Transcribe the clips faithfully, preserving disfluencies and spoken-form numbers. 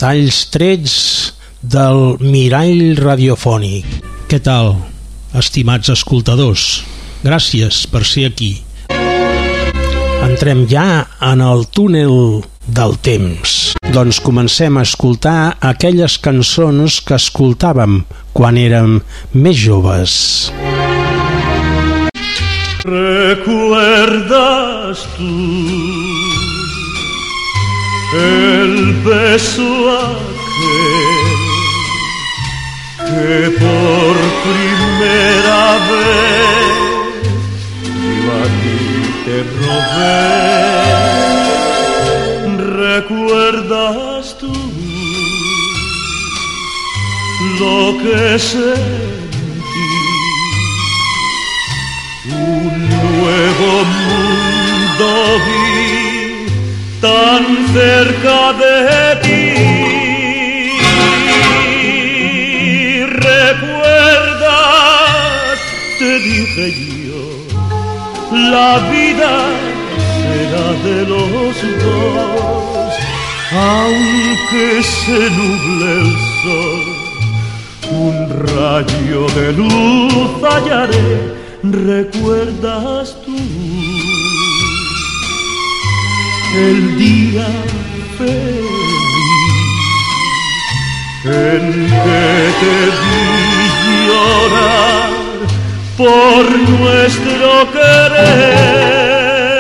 retalls trets del mirall radiofònic. Què tal, estimats escoltadors? Gràcies per ser aquí. Entrem ja en el túnel del temps. Doncs comencem a escoltar aquelles cançons que escoltàvem quan érem més joves. ¿Recuerdas tú el beso aquel que por primera vez yo a ti te robé? ¿Recuerdas tú lo que sentí? Un nuevo mundo vi tan cerca de ti. ¿Recuerdas? Te dije yo, la vida será de los dos, aunque se nuble el sol, un rayo de luz hallaré. ¿Recuerdas tú el día feliz en que te vi llorar por nuestro querer?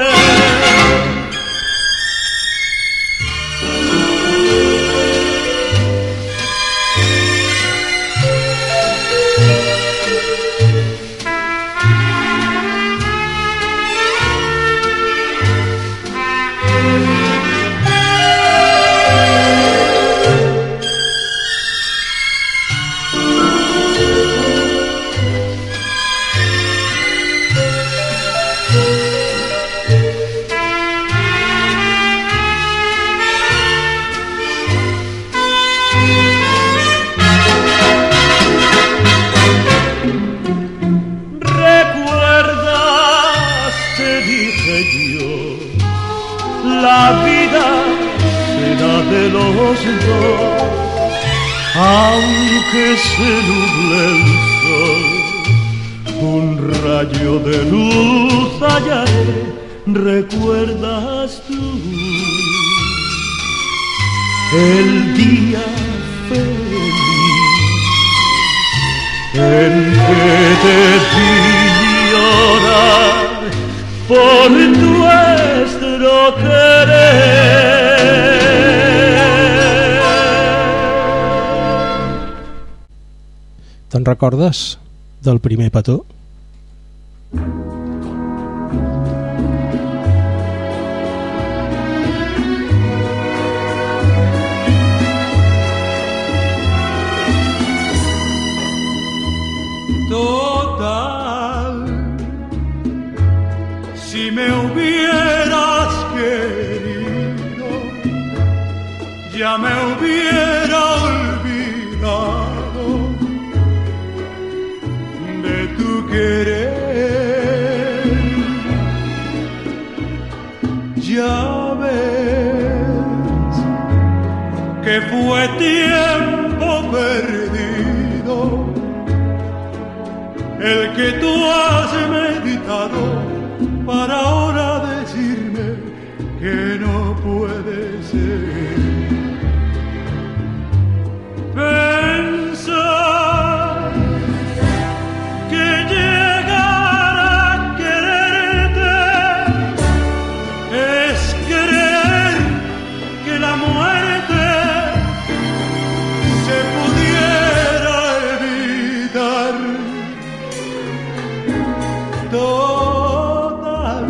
Aunque se nuble el sol, un rayo de luz hallaré. ¿Recuerdas tú el día feliz en que te vi llorar por nuestro querer? Te'n recordes del primer petó? Total, si me hubieras querido, ya me hubiera olvidado de tu querer. Ya ves que fue tiempo perdido el que tú has meditado para ahora decirme que no puede ser. Pensar que llegar a quererte es creer que la muerte se pudiera evitar. Total,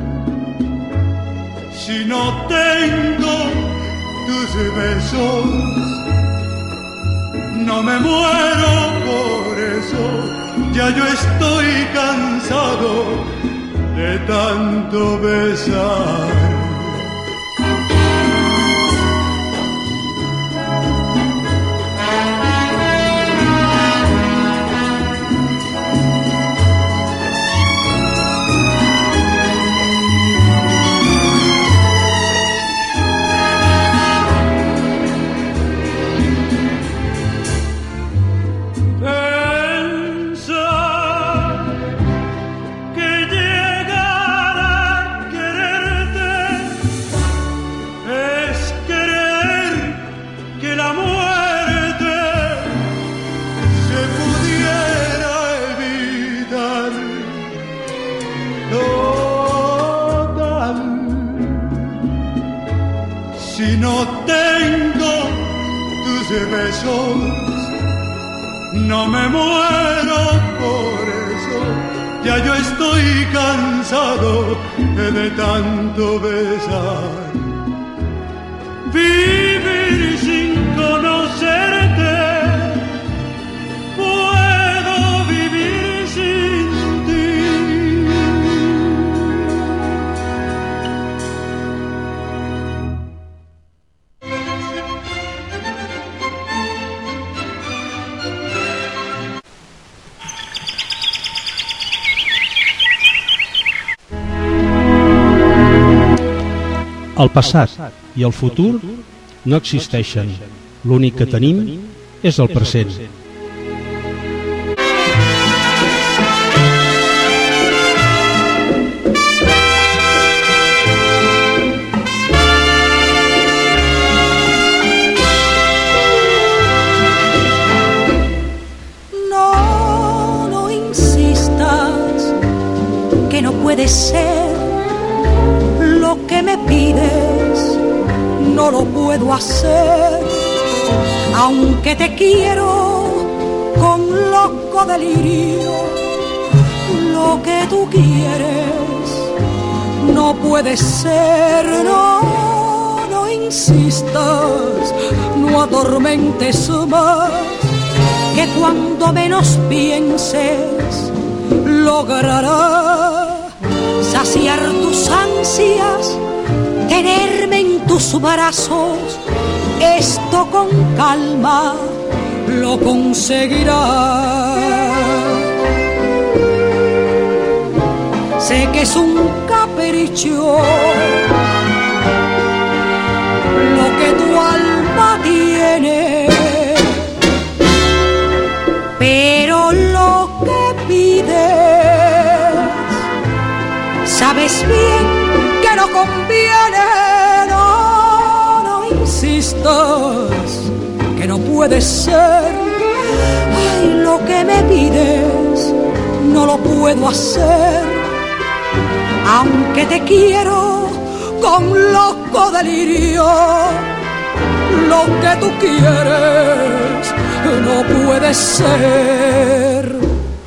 si no tengo tus besos, no me muero por eso. Ya yo estoy cansado de tanto besar. besos. No me muero por eso, ya yo estoy cansado de tanto besar. Vivir sin conocerte, puedo vivir sin ti. El passat i el futur no existeixen. L'únic que tenim és el present. No, no insistas, que no puede ser. Lo que me pides no lo puedo hacer, aunque te quiero con loco delirio. Lo que tú quieres no puede ser. No, no insistas, no atormentes más, que cuando menos pienses lograrás saciar tus ansias, tenerme en tus brazos. Esto con calma lo conseguirás. Sé que es un capricho lo que tu alma tiene, pero lo que pides sabes bien que no conviene. No, no insistas, que no puede ser. Ay, lo que me pides no lo puedo hacer, aunque te quiero con loco delirio. Lo que tú quieres no puede ser.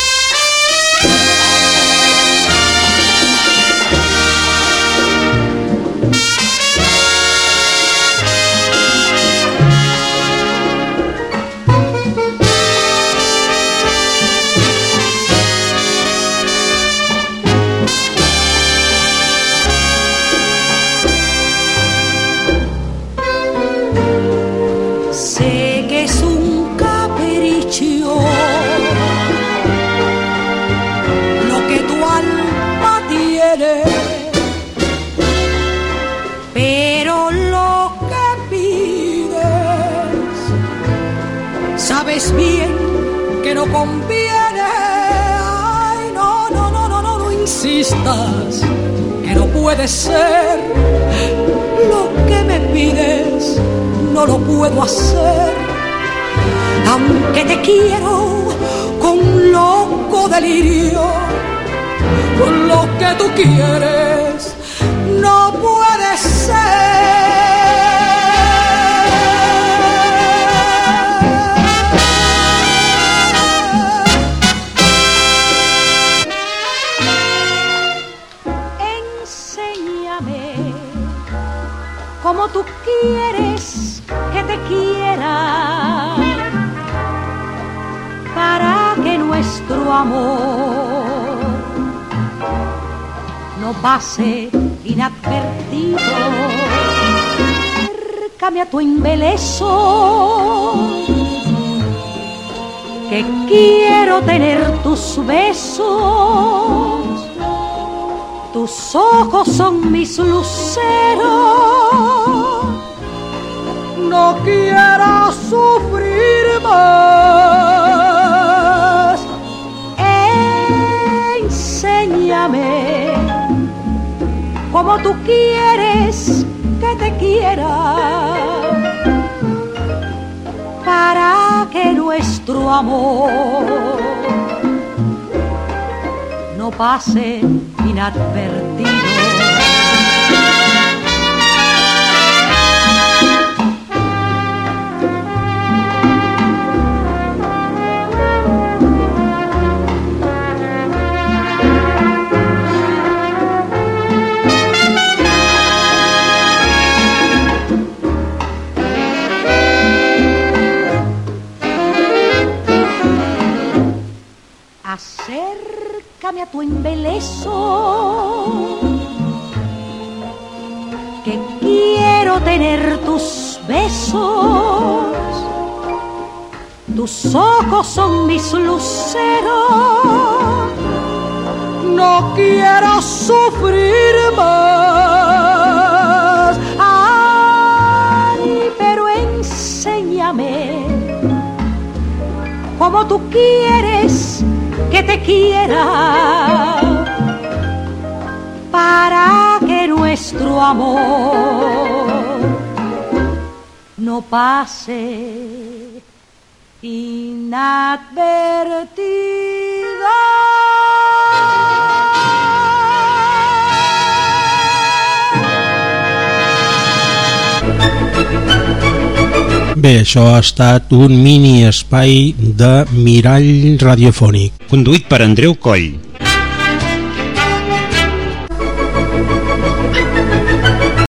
Pero lo que pides sabes bien que no conviene. Ay, no, no, no, no, no, no insistas, que no puede ser. Lo que me pides no lo puedo hacer, aunque te quiero con loco delirio. Lo que tú quieres no puede ser. Enséñame cómo tú quieres que te quiera, para que nuestro amor no pase inadvertido. Acércame a tu embeleso, que quiero tener tus besos. Tus ojos son mis luceros, no quiero sufrir más. Enséñame como tú quieres que te quiera, para que nuestro amor no pase inadvertido. acércame a tu embeleso, que quiero tener tus besos. Tus ojos son mis luceros, no quiero sufrir más. Ay, pero enséñame como tú quieres que te quiera, para que nuestro amor no pase inadvertida. Bé, això ha estat un mini espai de Mirall Radiofònic. Conduït per Andreu Coll.